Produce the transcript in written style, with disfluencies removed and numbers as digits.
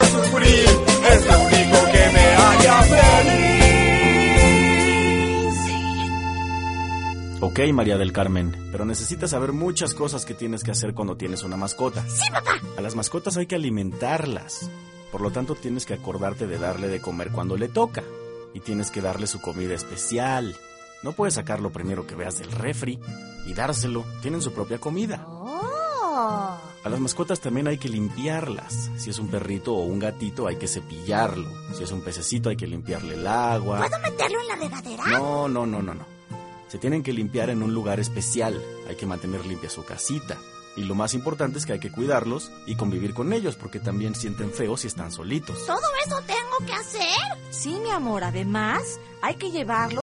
sufrir, es lo único que me haría feliz. Ok, María del Carmen, pero necesitas saber muchas cosas que tienes que hacer cuando tienes una mascota. ¡Sí, papá! A las mascotas hay que alimentarlas. Por lo tanto, tienes que acordarte de darle de comer cuando le toca. Y tienes que darle su comida especial. No puedes sacarlo primero que veas del refri y dárselo. Tienen su propia comida. ¡Oh! A las mascotas también hay que limpiarlas. Si es un perrito o un gatito, hay que cepillarlo. Si es un pececito, hay que limpiarle el agua. ¿Puedo meterlo en la regadera? No. Se tienen que limpiar en un lugar especial. Hay que mantener limpia su casita. Y lo más importante es que hay que cuidarlos y convivir con ellos, porque también sienten feo si están solitos. ¿Todo eso tengo que hacer? Sí, mi amor, además hay que llevarlo